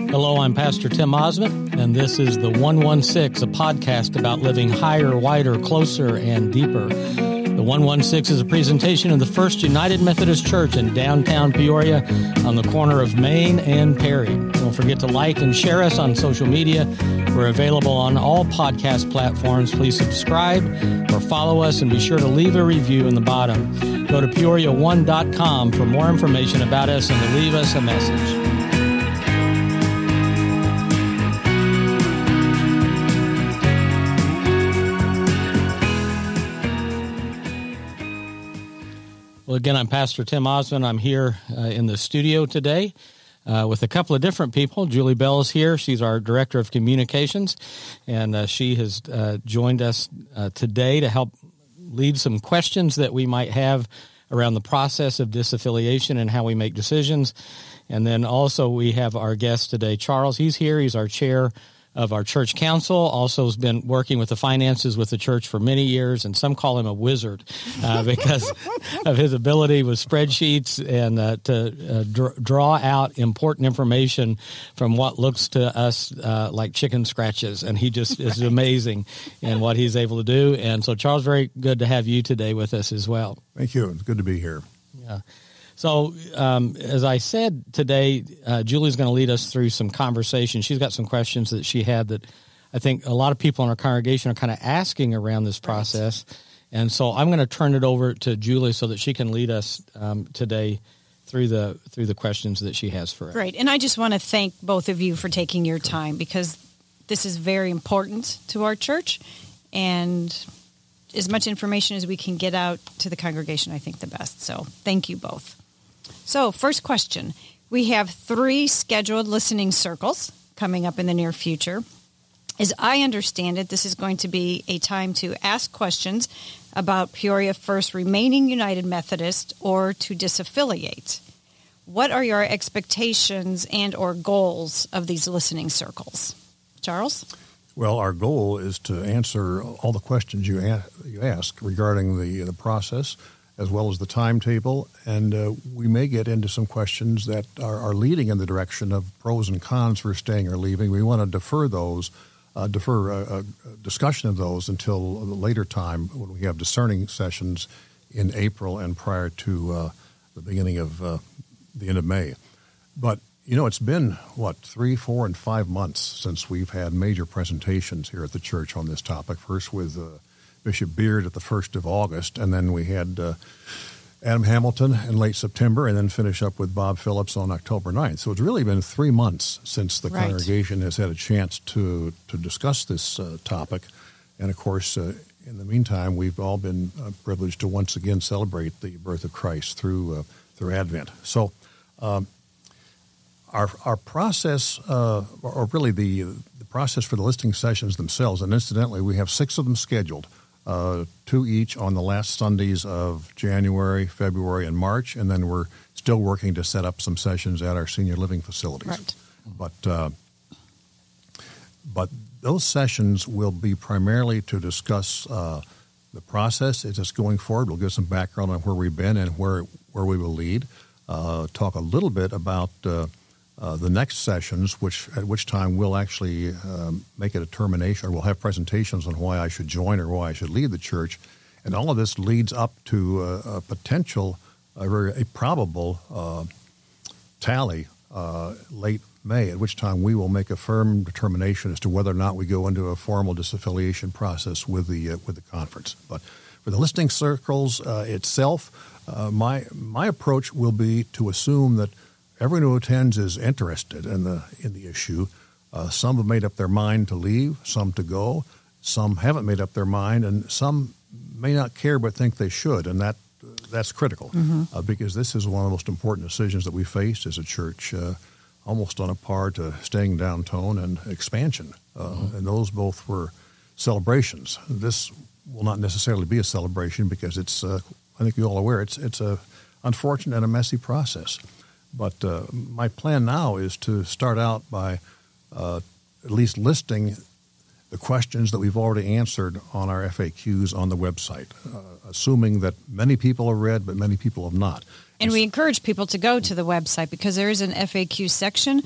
Hello, I'm Pastor Tim Osmond, and this is the 116, a podcast about living higher, wider, closer, and deeper. The 116 is a presentation of the First United Methodist Church in downtown Peoria on the corner of Main and Perry. Don't forget to like and share us on social media. We're available on all podcast platforms. Please subscribe or follow us, and be sure to leave a review in the bottom. Go to peoria1.com for more information about us and to leave us a message. Well, again, I'm Pastor Tim Osmond. I'm here in the studio today with a couple of different people. Julie Bell is here. She's our Director of Communications, and she has joined us today to help lead some questions that we might have around the process of disaffiliation and how we make decisions. And then also we have our guest today, Charles. He's here. He's our chair of our church council, also has been working with the finances with the church for many years, and some call him a wizard because of his ability with spreadsheets and to draw out important information from what looks to us like chicken scratches, and he just is amazing in what he's able to do. And so, Charles, very good to have you today with us as well. Thank you. It's good to be here. Yeah. So, as I said today, Julie's going to lead us through some conversation. She's got some questions that she had that I think a lot of people in our congregation are kind of asking around this process. Right. And so I'm going to turn it over to Julie so that she can lead us today through the questions that she has for us. Great. And I just want to thank both of you for taking your time, because this is very important to our church, and as much information as we can get out to the congregation, I think the best. So thank you both. So, first question. We have 3 scheduled listening circles coming up in the near future. As I understand it, this is going to be a time to ask questions about Peoria First remaining United Methodist or to disaffiliate. What are your expectations and or goals of these listening circles? Charles? Well, our goal is to answer all the questions you ask regarding the process, as well as the timetable, and we may get into some questions that are leading in the direction of pros and cons for staying or leaving. We want to defer a discussion of those until a later time when we have discerning sessions in April and prior to the beginning of the end of May. But, you know, it's been, 3, 4, and 5 months since we've had major presentations here at the church on this topic, first with Bishop Beard at the 1st of August, and then we had Adam Hamilton in late September, and then finish up with Bob Phillips on October 9th. So it's really been 3 months since the congregation has had a chance to discuss this topic. And, of course, in the meantime, we've all been privileged to once again celebrate the birth of Christ through Advent. So our process, or really the process for the listening sessions themselves, and incidentally, we have 6 of them scheduled. 2 each on the last Sundays of January, February, and March, and then we're still working to set up some sessions at our senior living facilities. Right. But those sessions will be primarily to discuss the process as it's going forward. We'll give some background on where we've been and where we will lead. Talk a little bit about the next sessions, at which time we'll actually make a determination, or we'll have presentations on why I should join or why I should leave the church. And all of this leads up to a potential, a probable tally late May, at which time we will make a firm determination as to whether or not we go into a formal disaffiliation process with the conference. But for the listening circles itself, my approach will be to assume that everyone who attends is interested in the issue. Some have made up their mind to leave, some to go, some haven't made up their mind, and some may not care but think they should, and that's critical because this is one of the most important decisions that we face as a church, almost on a par to staying downtown and expansion. And those both were celebrations. This will not necessarily be a celebration because it's, I think you're all aware, it's a unfortunate and a messy process. But my plan now is to start out by at least listing the questions that we've already answered on our FAQs on the website, assuming that many people have read, but many people have not. And we encourage people to go to the website because there is an FAQ section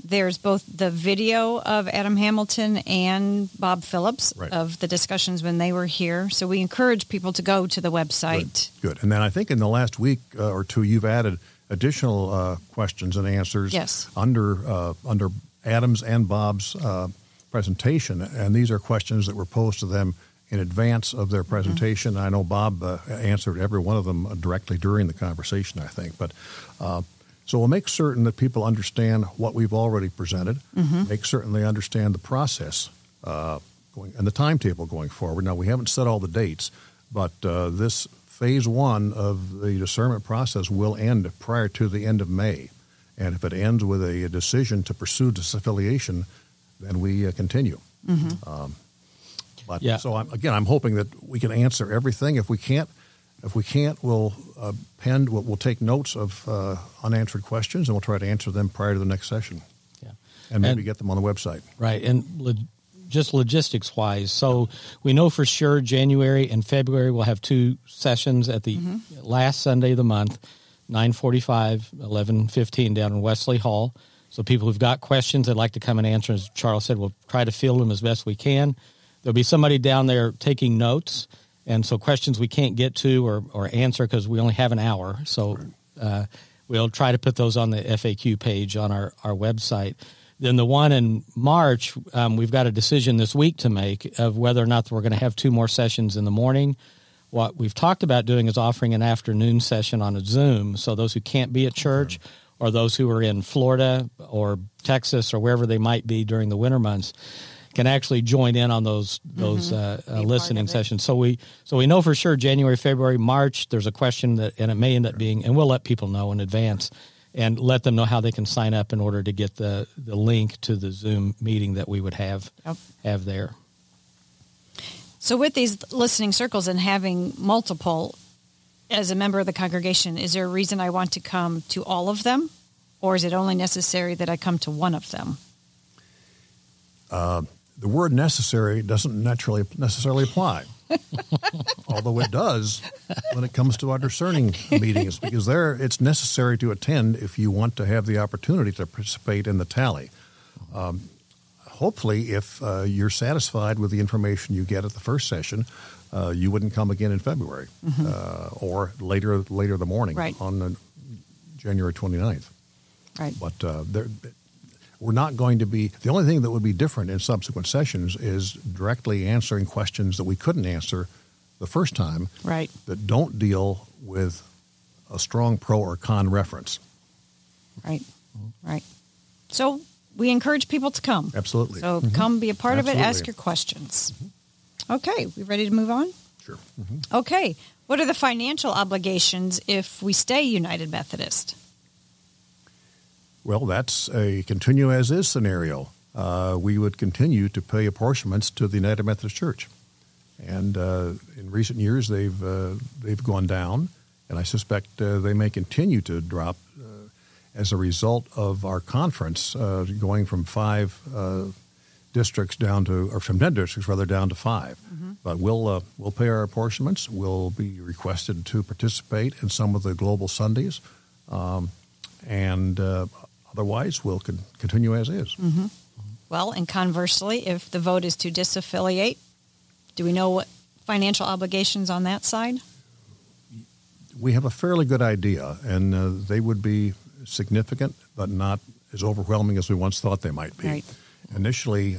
there's both the video of Adam Hamilton and Bob Phillips Right. of the discussions when they were here. So we encourage people to go to the website. Good. And then I think in the last week or two, you've added additional questions and answers Yes. under Adam's and Bob's presentation. And these are questions that were posed to them in advance of their presentation. I know Bob answered every one of them directly during the conversation, I think. But so we'll make certain that people understand what we've already presented, make certain they understand the process going and the timetable going forward. Now, we haven't set all the dates, but this phase one of the discernment process will end prior to the end of May. And if it ends with a decision to pursue disaffiliation, then we continue. But Yeah. so I'm hoping that we can answer everything. If we can't, we'll we'll take notes of unanswered questions, and we'll try to answer them prior to the next session. Yeah. And maybe get them on the website. Right. And just logistics wise, so we know for sure January and February we'll have 2 sessions at the last Sunday of the month, 9:45, 11:15 down in Wesley Hall. So people who've got questions they'd like to come and answer, as Charles said, we'll try to field them as best we can. There'll be somebody down there taking notes, and so questions we can't get to or answer because we only have an hour. So we'll try to put those on the FAQ page on our website. Then the one in March, we've got a decision this week to make of whether or not we're going to have 2 more sessions in the morning. What we've talked about doing is offering an afternoon session on a Zoom, so those who can't be at church or those who are in Florida or Texas or wherever they might be during the winter months can actually join in on those listening sessions. So we know for sure January, February, March, there's a question that, and it may end up being, and we'll let people know in advance and let them know how they can sign up in order to get the link to the Zoom meeting that we would have there. So with these listening circles and having multiple, as a member of the congregation, is there a reason I want to come to all of them? Or is it only necessary that I come to one of them? The word necessary doesn't necessarily apply, although it does when it comes to our discerning meetings, because there it's necessary to attend if you want to have the opportunity to participate in the tally. Hopefully, if you're satisfied with the information you get at the first session, you wouldn't come again in February or later the morning on January 29th. Right. But we're not going to be – the only thing that would be different in subsequent sessions is directly answering questions that we couldn't answer the first time that don't deal with a strong pro or con reference. Right. So we encourage people to come. Absolutely. So come be a part of it. Ask your questions. Okay. We ready to move on? Sure. Okay. What are the financial obligations if we stay United Methodist? Well, that's a continue as is scenario. We would continue to pay apportionments to the United Methodist Church, and in recent years they've gone down, and I suspect they may continue to drop as a result of our conference going from 5 districts down to, or from 10 districts rather, down to 5. But we'll pay our apportionments. We'll be requested to participate in some of the global Sundays, and otherwise, we'll continue as is. Well, and conversely, if the vote is to disaffiliate, do we know what financial obligations on that side? We have a fairly good idea, and they would be significant, but not as overwhelming as we once thought they might be. Right. Initially,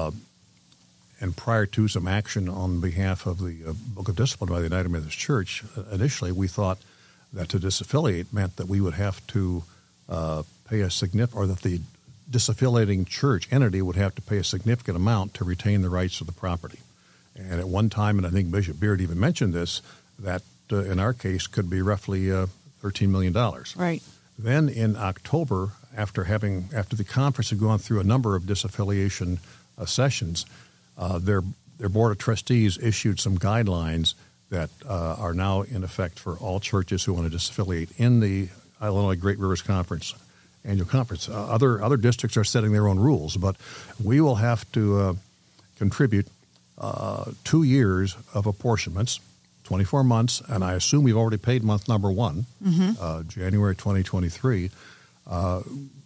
and prior to some action on behalf of the Book of Discipline by the United Methodist Church, initially we thought that to disaffiliate meant that we would have to pay a significant, or that the disaffiliating church entity would have to pay a significant amount to retain the rights of the property. And at one time, and I think Bishop Beard even mentioned this, that in our case could be roughly $13 million. Right. Then in October, after the conference had gone through a number of disaffiliation sessions, their board of trustees issued some guidelines that are now in effect for all churches who want to disaffiliate in the Illinois Great Rivers Conference annual conference. Other districts are setting their own rules, but we will have to contribute 2 years of apportionments, 24 months, and I assume we've already paid month number 1, January 2023,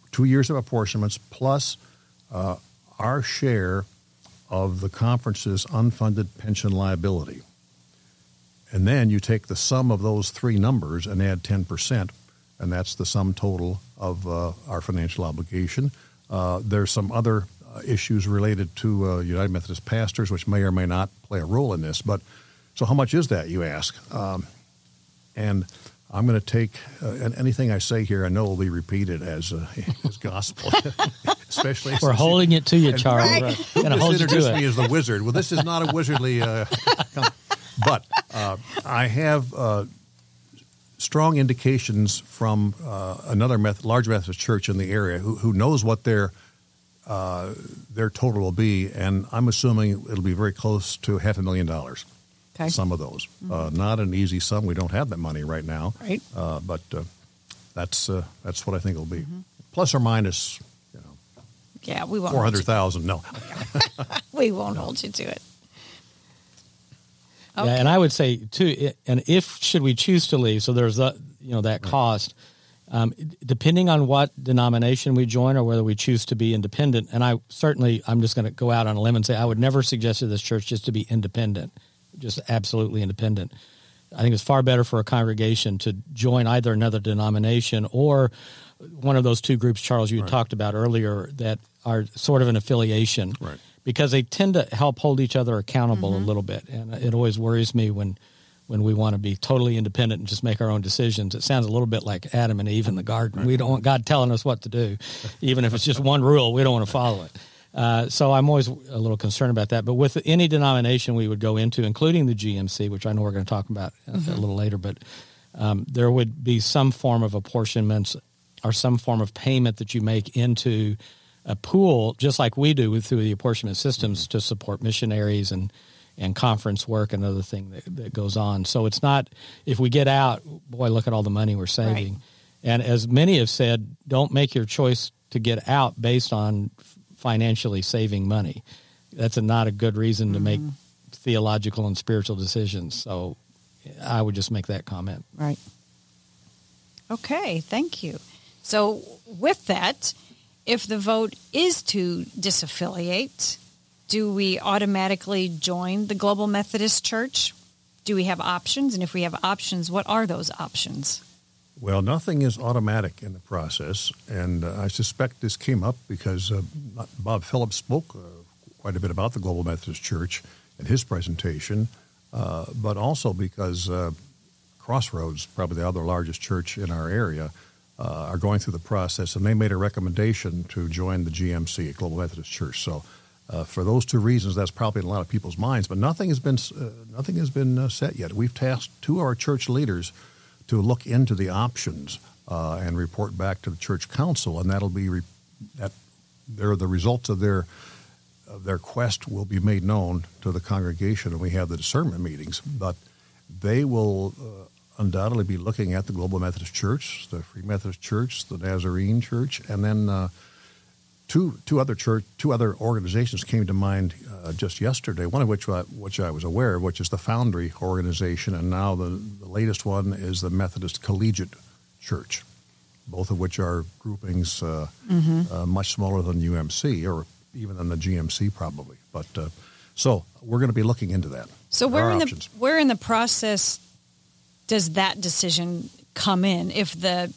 2 years of apportionments plus our share of the conference's unfunded pension liability. And then you take the sum of those three numbers and add 10%, and that's the sum total of our financial obligation. There's some other issues related to United Methodist pastors, which may or may not play a role in this. But so how much is that, you ask? And I'm going to take anything I say here, I know will be repeated as gospel, especially. We're holding it to you, Charles. Right. Going to hold you to introduced it. me as the wizard. Well, this is not a wizardly. But I have strong indications from another large Methodist church in the area who knows what their total will be, and I'm assuming it'll be very close to $500,000. Okay. Some of those. Not an easy sum. We don't have that money right now. Right. But that's what I think it'll be. Plus or minus, Yeah, we won't. 400,000. No. We won't hold you to it. Okay. Yeah, and I would say too, and if should we choose to leave, so there's that cost, depending on what denomination we join or whether we choose to be independent. And I'm just going to go out on a limb and say I would never suggest to this church just to be independent, just absolutely independent. I think it's far better for a congregation to join either another denomination or one of those two groups, Charles, you had talked about earlier, that are sort of an affiliation. Right. Because they tend to help hold each other accountable a little bit. And it always worries me when we want to be totally independent and just make our own decisions. It sounds a little bit like Adam and Eve in the garden. Right. We don't want God telling us what to do. Even if it's just one rule, we don't want to follow it. So I'm always a little concerned about that. But with any denomination we would go into, including the GMC, which I know we're going to talk about a little later, but there would be some form of apportionments or some form of payment that you make into a pool, just like we do through the apportionment systems to support missionaries and conference work and other thing that goes on. So it's not, if we get out, boy, look at all the money we're saving. Right. And as many have said, don't make your choice to get out based on financially saving money. That's not a good reason to make theological and spiritual decisions. So I would just make that comment. Right. Okay, thank you. So with that, if the vote is to disaffiliate, do we automatically join the Global Methodist Church? Do we have options? And if we have options, what are those options? Well, nothing is automatic in the process, and I suspect this came up because Bob Phillips spoke quite a bit about the Global Methodist Church in his presentation, but also because Crossroads, probably the other largest church in our area, are going through the process, and they made a recommendation to join the GMC, Global Methodist Church. So, for those two reasons, that's probably in a lot of people's minds. But nothing has been set yet. We've tasked two of our church leaders to look into the options and report back to the church council, and that'll be the results of their quest will be made known to the congregation, and we have the discernment meetings. But they will undoubtedly be looking at the Global Methodist Church, the Free Methodist Church, the Nazarene Church, and then two other organizations came to mind just yesterday. One of which I was aware of, which is the Foundry organization, and now the latest one is the Methodist Collegiate Church, both of which are groupings much smaller than UMC or even than the GMC probably. But so we're going to be looking into that. So where in the process does that decision come in? If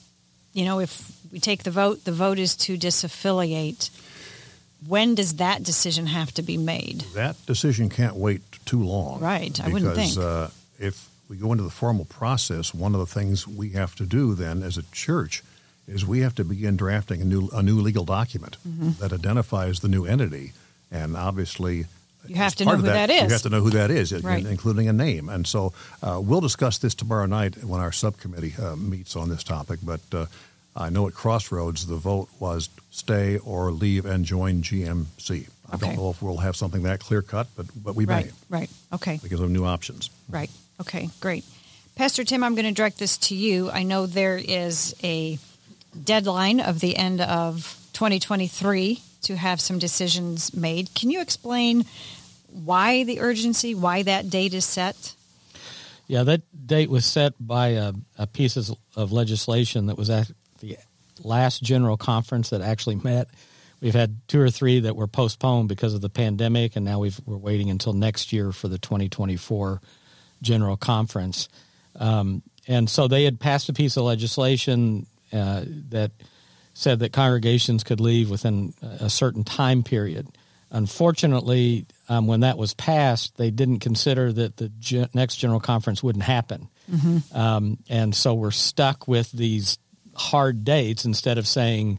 if we take the vote is to disaffiliate, when does that decision have to be made? That decision can't wait too long. Right, I wouldn't think. Because if we go into the formal process, one of the things we have to do then as a church is we have to begin drafting a new legal document that identifies the new entity. And obviously, you have to know who that is. You have to know who that is, right. Including a name. And so we'll discuss this tomorrow night when our subcommittee meets on this topic. But I know at Crossroads the vote was stay or leave and join GMC. I don't know if we'll have something that clear-cut, but we may. Right, okay. Because of new options. Right, okay, great. Pastor Tim, I'm going to direct this to you. I know there is a deadline of the end of 2023 to have some decisions made. Can you explain why the urgency, why that date is set? Yeah, that date was set by a piece of legislation that was last general conference that actually met. We've had 2 or 3 that were postponed because of the pandemic, and now we're waiting until next year for the 2024 general conference. And so they had passed a piece of legislation that said that congregations could leave within a certain time period. Unfortunately, when that was passed, they didn't consider that the next general conference wouldn't happen. Mm-hmm. And so we're stuck with these hard dates instead of saying,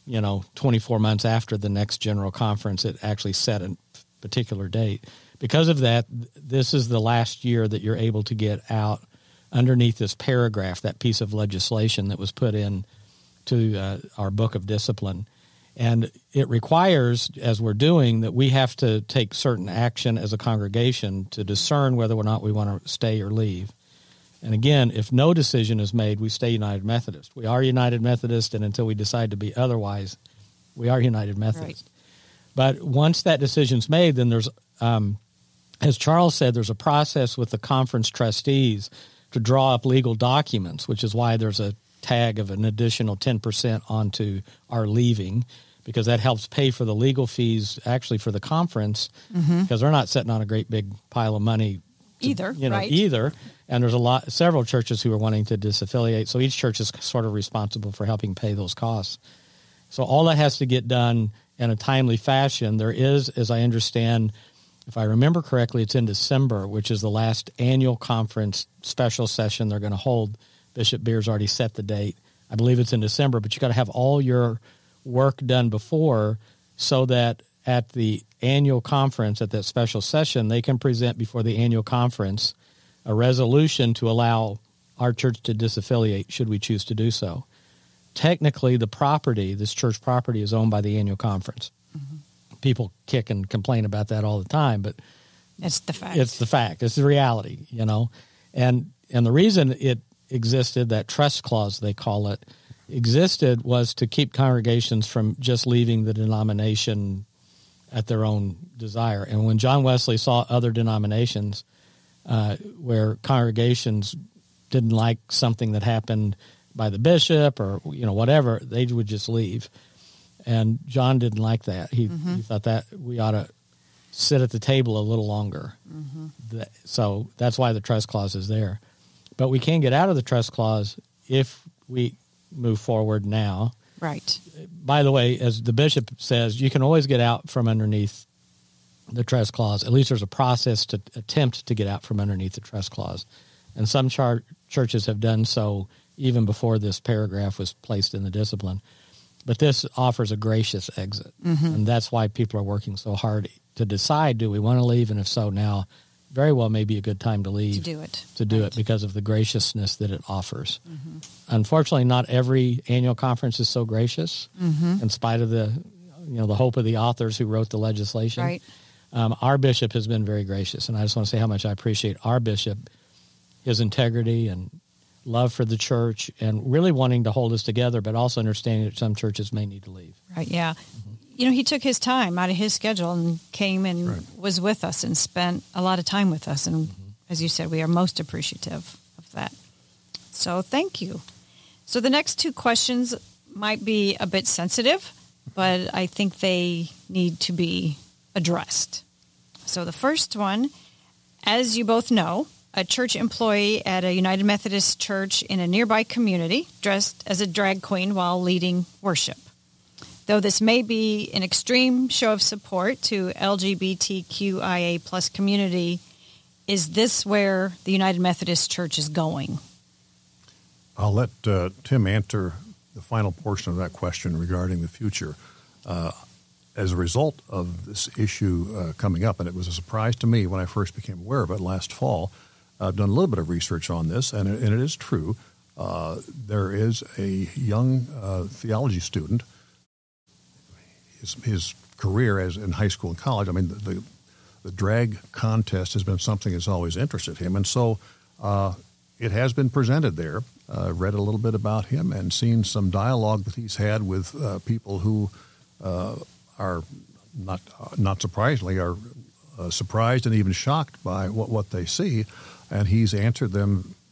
24 months after the next general conference, it actually set a particular date. Because of that, this is the last year that you're able to get out underneath this paragraph, that piece of legislation that was put in to our book of discipline. And it requires, as we're doing, that we have to take certain action as a congregation to discern whether or not we want to stay or leave. And again, if no decision is made, we stay United Methodist. We are United Methodist, and until we decide to be otherwise, we are United Methodist. Right. But once that decision's made, then there's, as Charles said, there's a process with the conference trustees to draw up legal documents, which is why there's a tag of an additional 10% onto our leaving, because that helps pay for the legal fees actually for the conference, because they're not sitting on a great big pile of money either. And there's several churches who are wanting to disaffiliate. So each church is sort of responsible for helping pay those costs. So all that has to get done in a timely fashion. There is, as I understand, if I remember correctly, it's in December, which is the last annual conference special session they're going to hold. Bishop Beers already set the date. I believe it's in December, but you got to have all your work done before so that at the annual conference, at that special session, they can present before the annual conference a resolution to allow our church to disaffiliate should we choose to do so. Technically, this church property is owned by the annual conference. Mm-hmm. People kick and complain about that all the time, but it's the fact. It's the fact. It's the reality, And the reason it existed, that trust clause, they call it, existed was to keep congregations from just leaving the denomination at their own desire. And when John Wesley saw other denominations where congregations didn't like something that happened by the bishop or whatever, they would just leave. And John didn't like that. He thought that we ought to sit at the table a little longer. Mm-hmm. So that's why the trust clause is there. But we can get out of the trust clause if we move forward now. Right. By the way, as the bishop says, you can always get out from underneath the trust clause. At least there's a process to attempt to get out from underneath the trust clause. And some churches have done so even before this paragraph was placed in the discipline. But this offers a gracious exit. Mm-hmm. And that's why people are working so hard to decide, do we want to leave? And if so, now very well may be a good time to leave. To do it because of the graciousness that it offers. Mm-hmm. Unfortunately, not every annual conference is so gracious, in spite of the hope of the authors who wrote the legislation. Right. Our bishop has been very gracious, and I just want to say how much I appreciate our bishop, his integrity and love for the church, and really wanting to hold us together, but also understanding that some churches may need to leave. Right, yeah. He took his time out of his schedule and came and was with us and spent a lot of time with us. And as you said, we are most appreciative of that. So thank you. So the next 2 questions might be a bit sensitive, but I think they need to be addressed. So the first one, as you both know, a church employee at a United Methodist church in a nearby community dressed as a drag queen while leading worship. Though this may be an extreme show of support to LGBTQIA plus community, is this where the United Methodist Church is going? I'll let Tim answer the final portion of that question regarding the future. As a result of this issue coming up, and it was a surprise to me when I first became aware of it last fall, I've done a little bit of research on this, and it is true. There is a young theology student. His career as in high school and college, I mean, the drag contest has been something that's always interested him. And so it has been presented there. Read a little bit about him and seen some dialogue that he's had with people who are not surprisingly are surprised and even shocked by what they see. And he's answered them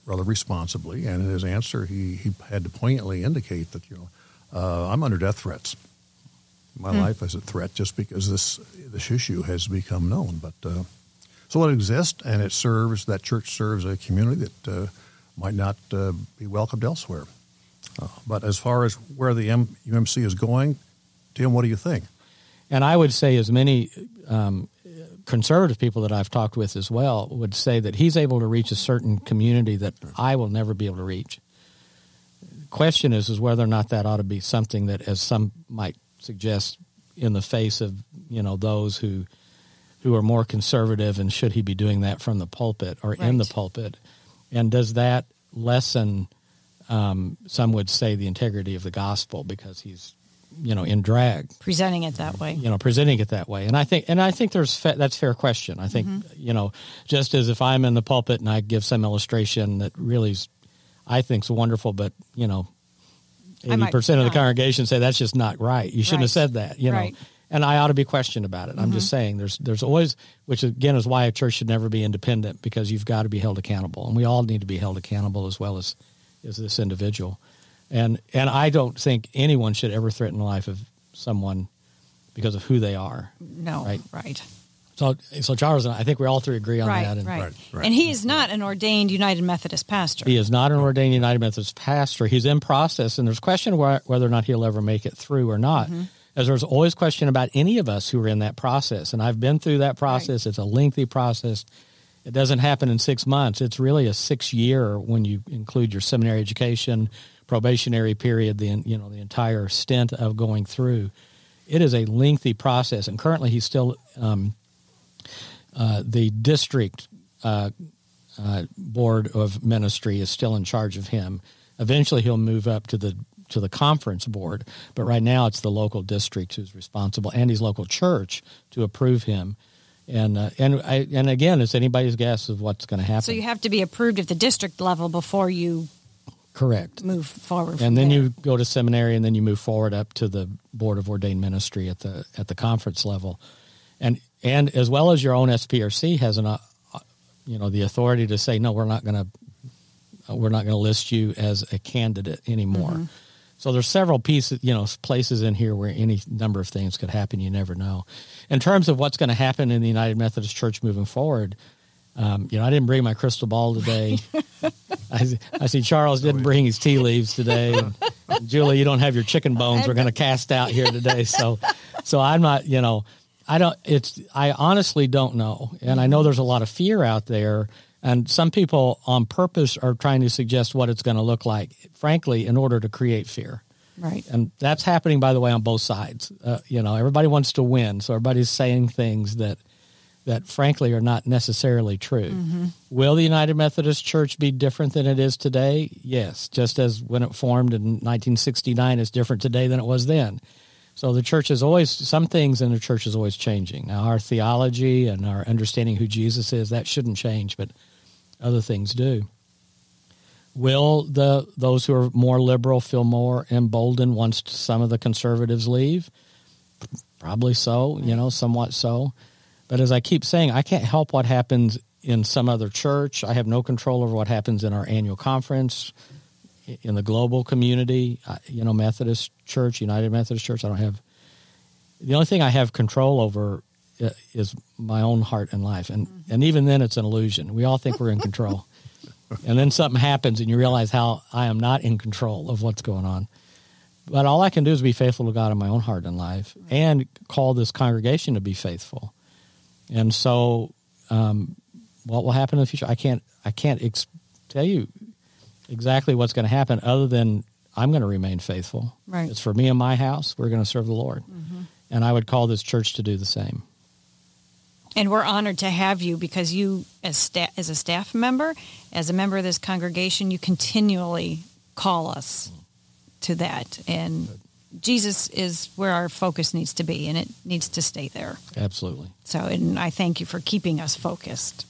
rather responsibly, and in his answer, he had to poignantly indicate that, I'm under death threats. My life is a threat just because this issue has become known. But so it exists, and that church serves a community that might not be welcomed elsewhere. But as far as where the UMC is going, Tim, what do you think? And I would say as many conservative people that I've talked with as well would say that he's able to reach a certain community that I will never be able to reach. The question is whether or not that ought to be something that, as some might suggest, in the face of those who are more conservative, and should he be doing that from the pulpit or in the pulpit, and does that lessen, some would say, the integrity of the gospel because he's in drag, presenting it that way. And I think that's a fair question. I think just as if I'm in the pulpit and I give some illustration that really I think is wonderful, but 80% of the congregation say that's just not right. You shouldn't have said that. Right. And I ought to be questioned about it. I'm just saying there's always, which again is why a church should never be independent, because you've got to be held accountable, and we all need to be held accountable as well as this individual. And I don't think anyone should ever threaten the life of someone because of who they are. No, right. So Charles and I think we all three agree on that. And, right. And he is not an ordained United Methodist pastor. He is not an ordained United Methodist pastor. He's in process, and there's question whether or not he'll ever make it through or not. As there's always question about any of us who are in that process. And I've been through that process. Right. It's a lengthy process. It doesn't happen in 6 months. It's really a 6-year when you include your seminary education, probationary period, the entire stint of going through. It is a lengthy process, and currently he's still the district board of ministry is still in charge of him. Eventually, he'll move up to the conference board, but right now it's the local district who's responsible, and his local church to approve him. And again, it's anybody's guess of what's going to happen. So you have to be approved at the district level before you. Correct. Move forward, and then there. You go to seminary, and then you move forward up to the Board of Ordained Ministry at the conference level, and as well as your own SPRC has the authority to say no, we're not going to list you as a candidate anymore. So there's several places in here where any number of things could happen. You never know. In terms of what's going to happen in the United Methodist Church moving forward. I didn't bring my crystal ball today. I see Charles didn't bring his tea leaves today. And Julie, you don't have your chicken bones we're going to cast out here today. So I'm not, I honestly don't know. And I know there's a lot of fear out there. And some people on purpose are trying to suggest what it's going to look like, frankly, in order to create fear. Right. And that's happening, by the way, on both sides. Everybody wants to win. So everybody's saying things that frankly are not necessarily true. Will the United Methodist Church be different than it is today? Yes, just as when it formed in 1969 is different today than it was then. So the church is always, some things in the church is always changing. Now our theology and our understanding who Jesus is, that shouldn't change, but other things do. Will those who are more liberal feel more emboldened once some of the conservatives leave? Probably so, somewhat so. But as I keep saying, I can't help what happens in some other church. I have no control over what happens in our annual conference, in the global community, Methodist Church, United Methodist Church. The only thing I have control over is my own heart and life. And even then it's an illusion. We all think we're in control. And then something happens and you realize how I am not in control of what's going on. But all I can do is be faithful to God in my own heart and life and call this congregation to be faithful. And so what will happen in the future? I can't tell you exactly what's going to happen other than I'm going to remain faithful. Right. It's for me and my house. We're going to serve the Lord. And I would call this church to do the same. And we're honored to have you because you, as a staff member, as a member of this congregation, you continually call us to that. And Jesus is where our focus needs to be, and it needs to stay there. Absolutely. So, and I thank you for keeping us focused.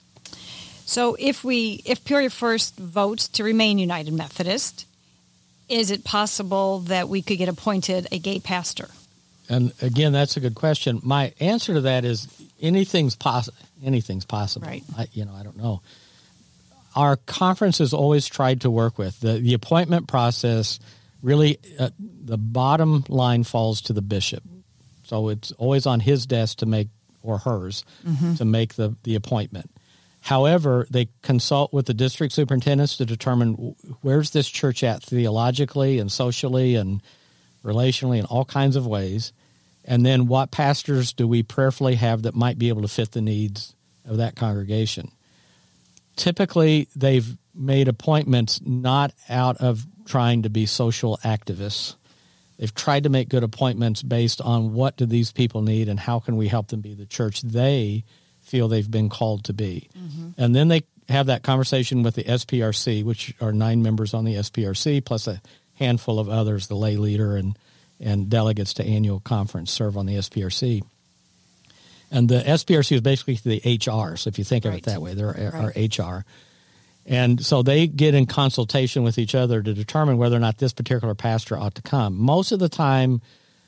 So if Peoria First votes to remain United Methodist, is it possible that we could get appointed a gay pastor? And again, that's a good question. My answer to that is anything's possible. Anything's possible. Right. I don't know. our conference has always tried to work with. The appointment process really, the bottom line falls to the bishop. So it's always on his desk to make, or hers, to make the appointment. However, they consult with the district superintendents to determine where's this church at theologically and socially and relationally in all kinds of ways. And then what pastors do we prayerfully have that might be able to fit the needs of that congregation? Typically, they've made appointments not out of trying to be social activists. They've tried to make good appointments based on what do these people need and how can we help them be the church they feel they've been called to be. And then they have that conversation with the SPRC, which are 9 members on the SPRC, plus a handful of others, the lay leader and delegates to annual conference serve on the SPRC. And the SPRC is basically the HR, so if you think of it that way, they're our HR. And so they get in consultation with each other to determine whether or not this particular pastor ought to come. Most of the time,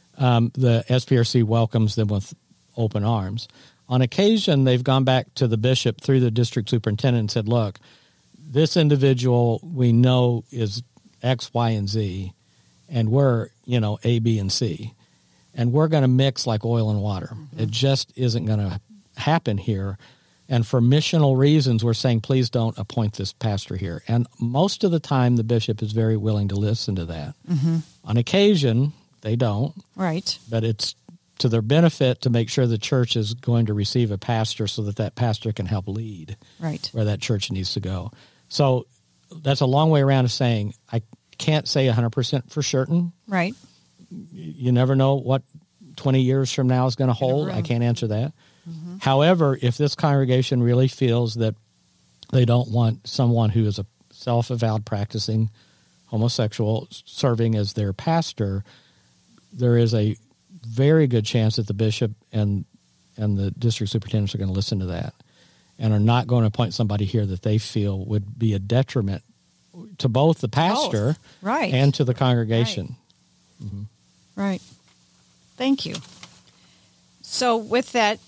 the SPRC welcomes them with open arms. On occasion, they've gone back to the bishop through the district superintendent and said, look, this individual we know is X, Y, and Z, and we're, A, B, and C. And we're going to mix like oil and water. It just isn't going to happen here. And for missional reasons, we're saying, please don't appoint this pastor here. And most of the time, the bishop is very willing to listen to that. On occasion, they don't. Right. But it's to their benefit to make sure the church is going to receive a pastor so that that pastor can help lead where that church needs to go. So that's a long way around of saying I can't say 100% for certain. Right. You never know what 20 years from now is going to hold. I can't answer that. However, if this congregation really feels that they don't want someone who is a self-avowed practicing homosexual serving as their pastor, there is a very good chance that the bishop and the district superintendents are going to listen to that and are not going to appoint somebody here that they feel would be a detriment to both the pastor and to the congregation. Right. Thank you. So with that,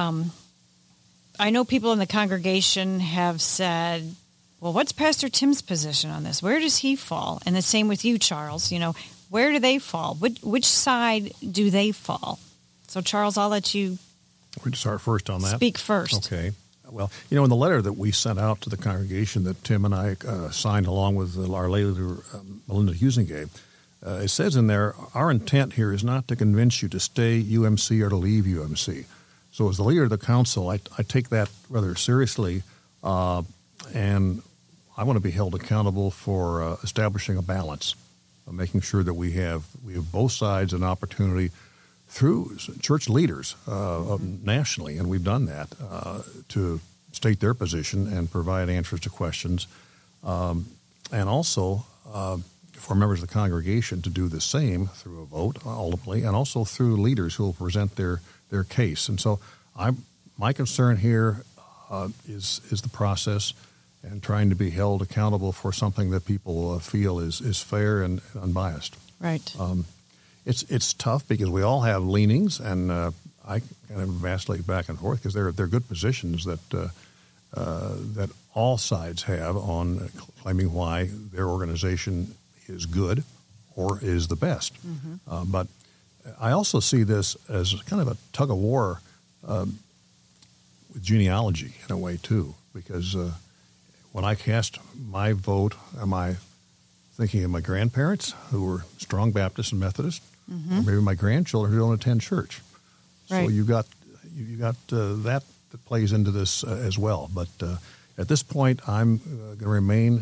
I know people in the congregation have said, well, what's Pastor Tim's position on this? Where does he fall? And the same with you, Charles. Where do they fall? Which side do they fall? So, Charles, I'll let you start first on that. Speak first. Okay. Well, in the letter that we sent out to the congregation that Tim and I signed along with our lay leader, Melinda Husingay, it says in there, our intent here is not to convince you to stay UMC or to leave UMC. So as the leader of the council, I take that rather seriously, and I want to be held accountable for establishing a balance, making sure that we have both sides an opportunity through church leaders nationally, and we've done that, to state their position and provide answers to questions, and also for members of the congregation to do the same through a vote, ultimately, and also through leaders who will present their case. And so my concern here is the process and trying to be held accountable for something that people feel is fair and unbiased. Right. It's tough because we all have leanings, and I kind of vacillate back and forth because they're good positions that all sides have on claiming why their organization is good or is the best. But I also see this as kind of a tug of war with genealogy in a way too, because when I cast my vote, am I thinking of my grandparents who were strong Baptists and Methodists, or maybe my grandchildren who don't attend church? Right. So you got that plays into this as well. But at this point, I'm going to remain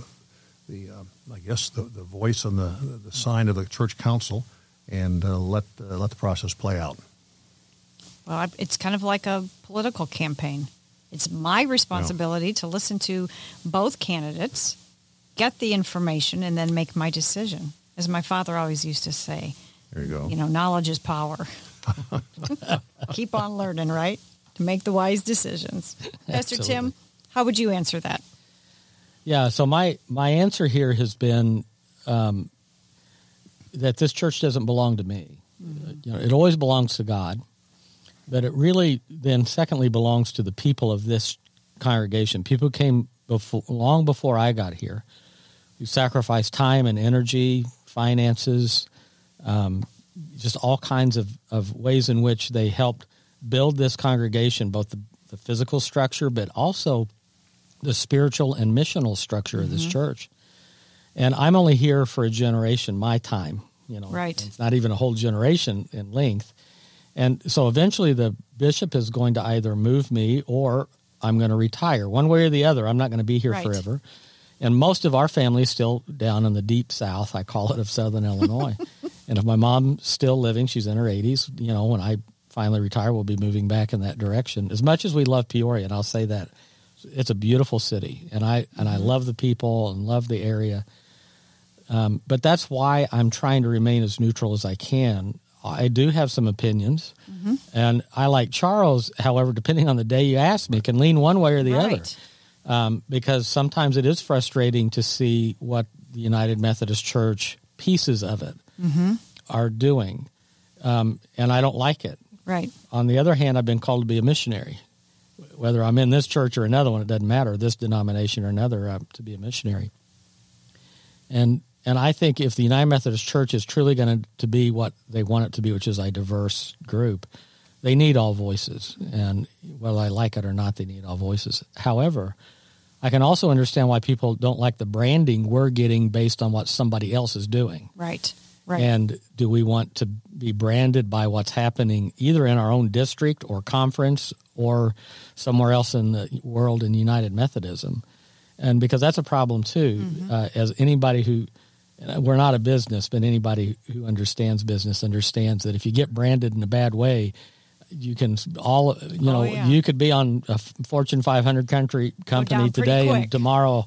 the voice and the sign of the church council, and let the process play out. Well, it's kind of like a political campaign. It's my responsibility to listen to both candidates, get the information, and then make my decision. As my father always used to say, there you go. Knowledge is power. Keep on learning, right? To make the wise decisions. Pastor Tim, how would you answer that? Yeah, so my answer here has been that this church doesn't belong to me. It always belongs to God, but it really then secondly belongs to the people of this congregation. People who came long before I got here, who sacrificed time and energy, finances, just all kinds of ways in which they helped build this congregation, both the physical structure, but also the spiritual and missional structure of this church. And I'm only here for a generation, my time. Right. It's not even a whole generation in length. And so eventually the bishop is going to either move me or I'm going to retire. One way or the other, I'm not going to be here forever. And most of our family is still down in the deep south, I call it, of southern Illinois. And if my mom's still living, she's in her 80s, when I finally retire, we'll be moving back in that direction. As much as we love Peoria, and I'll say that, it's a beautiful city. And I love the people and love the area. But that's why I'm trying to remain as neutral as I can. I do have some opinions, and I, like Charles, however, depending on the day you ask me, can lean one way or the other, because sometimes it is frustrating to see what the United Methodist Church, pieces of it, are doing, and I don't like it. Right. On the other hand, I've been called to be a missionary. Whether I'm in this church or another one, it doesn't matter, this denomination or another, to be a missionary. And I think if the United Methodist Church is truly going to be what they want it to be, which is a diverse group, they need all voices. And whether I like it or not, they need all voices. However, I can also understand why people don't like the branding we're getting based on what somebody else is doing. Right. And do we want to be branded by what's happening either in our own district or conference or somewhere else in the world in United Methodism? And because that's a problem too, as anybody who, we're not a business, but anybody who understands business understands that if you get branded in a bad way, you can you could be on a Fortune 500 company today and tomorrow,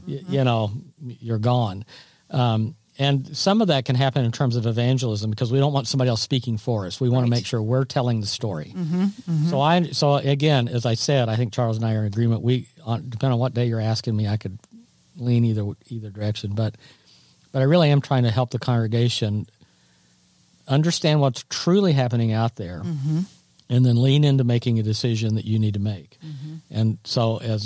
you're gone. And some of that can happen in terms of evangelism because we don't want somebody else speaking for us. We want to make sure we're telling the story. So again, as I said, I think Charles and I are in agreement. Depending on what day you're asking me, I could lean either direction. But I really am trying to help the congregation understand what's truly happening out there, and then lean into making a decision that you need to make. And so, as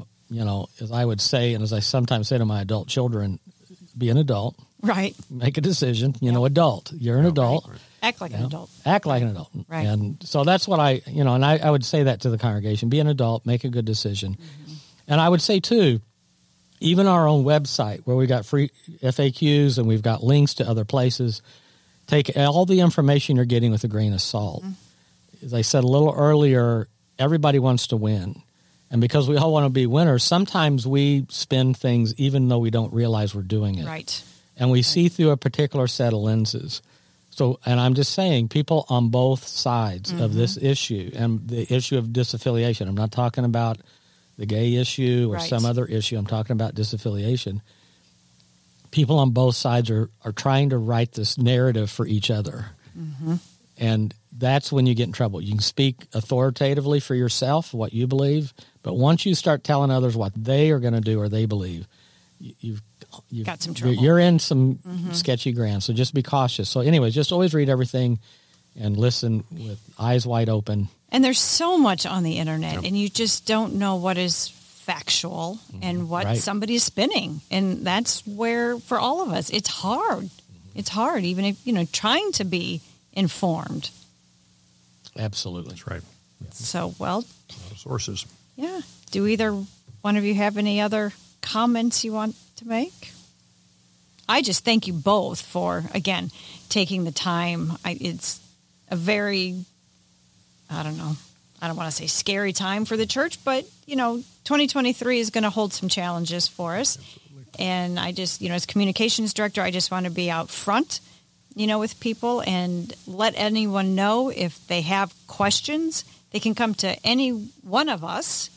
I would say, and as I sometimes say to my adult children, be an adult. Right. Make a decision. Adult. You're an adult. Right. Act like an adult. Act like an adult. Right. And so that's what I would say that to the congregation. Be an adult. Make a good decision. And I would say, too, even our own website where we got free FAQs and we've got links to other places, take all the information you're getting with a grain of salt. As I said a little earlier, everybody wants to win. And because we all want to be winners, sometimes we spin things even though we don't realize we're doing it. Right. And we see through a particular set of lenses. So, and I'm just saying, people on both sides of this issue and the issue of disaffiliation, I'm not talking about the gay issue or some other issue, I'm talking about disaffiliation. People on both sides are trying to write this narrative for each other. And that's when you get in trouble. You can speak authoritatively for yourself, what you believe, but once you start telling others what they are going to do or they believe, you've got some trouble. You're in some sketchy ground, so just be cautious. So anyways, just always read everything and listen with eyes wide open. And there's so much on the internet, and you just don't know what is factual and what somebody is spinning. And that's where, for all of us, it's hard. It's hard, even if, trying to be informed. Absolutely. That's right. So, well. A lot of sources. Yeah. Do either one of you have any other comments you want to make? I just thank you both for, again, taking the time. It's a very, I don't want to say scary time for the church, but, 2023 is going to hold some challenges for us. Absolutely. And I just, as communications director, I just want to be out front, with people and let anyone know if they have questions. They can come to any one of us.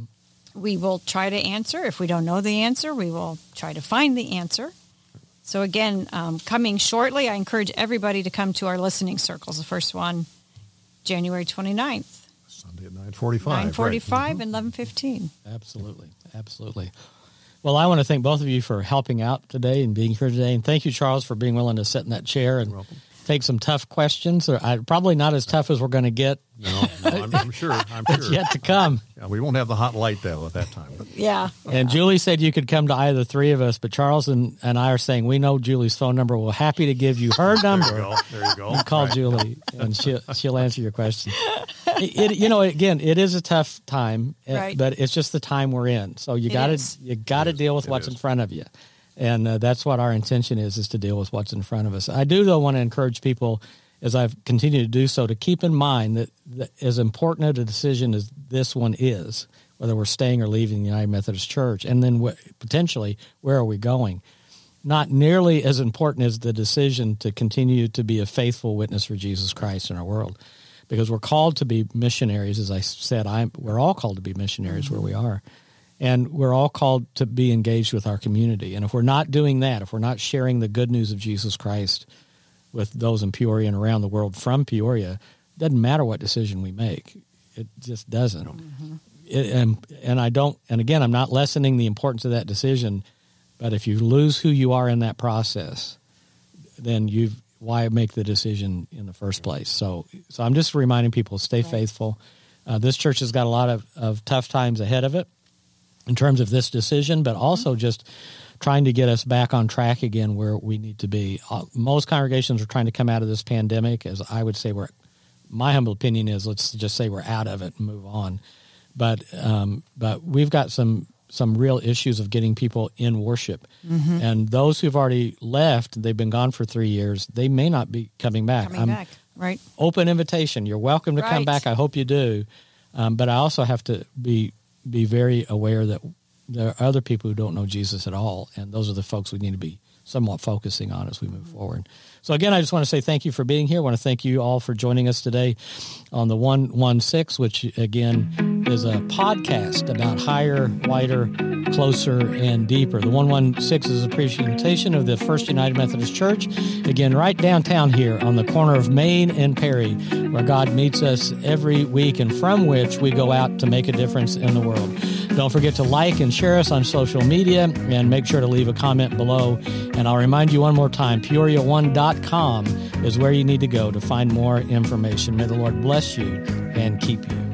We will try to answer. If we don't know the answer, we will try to find the answer. So again, coming shortly, I encourage everybody to come to our listening circles. The first one, January 29th. Sunday at 9:45. 9:45 and 11:15. Absolutely. Well, I want to thank both of you for helping out today and being here today. And thank you, Charles, for being willing to sit in that chair and take some tough questions. Probably not as tough as we're going to get. No, I'm sure. It's yet to come. Yeah, we won't have the hot light, though, at that time. But. Yeah. And Julie said you could come to either three of us, but Charles and I are saying we know Julie's phone number. We're happy to give you her number. There you go. You call Julie, and she'll answer your question. Again, it is a tough time, but it's just the time we're in. So you got to deal with what's in front of you, and that's what our intention is to deal with what's in front of us. I do, though, want to encourage people, as I've continued to do so, to keep in mind that as important a decision as this one is, whether we're staying or leaving the United Methodist Church, and then potentially where are we going, not nearly as important as the decision to continue to be a faithful witness for Jesus Christ in our world. Because we're called to be missionaries, as I said, we're all called to be missionaries where we are. And we're all called to be engaged with our community. And if we're not doing that, if we're not sharing the good news of Jesus Christ with those in Peoria and around the world from Peoria, it doesn't matter what decision we make. It just doesn't. Mm-hmm. And again, I'm not lessening the importance of that decision, but if you lose who you are in that process, then why make the decision in the first place? So I'm just reminding people, stay faithful. This church has got a lot of tough times ahead of it in terms of this decision, but also just trying to get us back on track again where we need to be. Most congregations are trying to come out of this pandemic, as I would say my humble opinion is, let's just say we're out of it and move on. But we've got some real issues of getting people in worship. Mm-hmm. And those who've already left, they've been gone for 3 years, they may not be coming back. Right. Open invitation. You're welcome to come back. I hope you do. But I also have to be very aware that there are other people who don't know Jesus at all, and those are the folks we need to be somewhat focusing on as we move forward. So again, I just want to say thank you for being here. I want to thank you all for joining us today on the 116, which again is a podcast about higher, wider, closer, and deeper. The 116 is a presentation of the First United Methodist Church, again, right downtown here on the corner of Main and Perry, where God meets us every week and from which we go out to make a difference in the world. Don't forget to like and share us on social media, and make sure to leave a comment below. And I'll remind you one more time, Peoria1.com is where you need to go to find more information. May the Lord bless you and keep you.